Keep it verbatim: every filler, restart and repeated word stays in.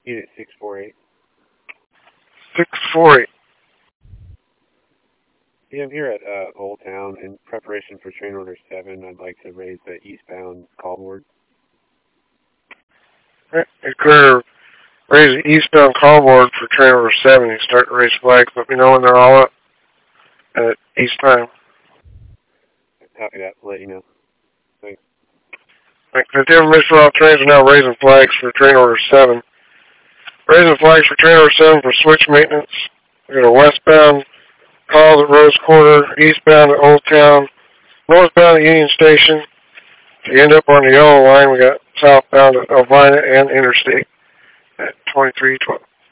Unit six four eight. six four eight. Yeah, I'm here at uh, Old Town in preparation for train order seven. I'd like to raise the eastbound call board. Right. You clear to raise the eastbound call board for train order seven. You start to raise flags. Let me know when they're all up at east time. Copy that. I'll let you know. Thanks. Right. fifty information for all trains are now raising flags for train order seven. Raising flags for train order seven for switch maintenance. We got a westbound call at Rose Quarter, eastbound at Old Town, northbound at Union Station. If you end up on the yellow line, we got southbound at Elvina and Interstate at twenty-three twelve.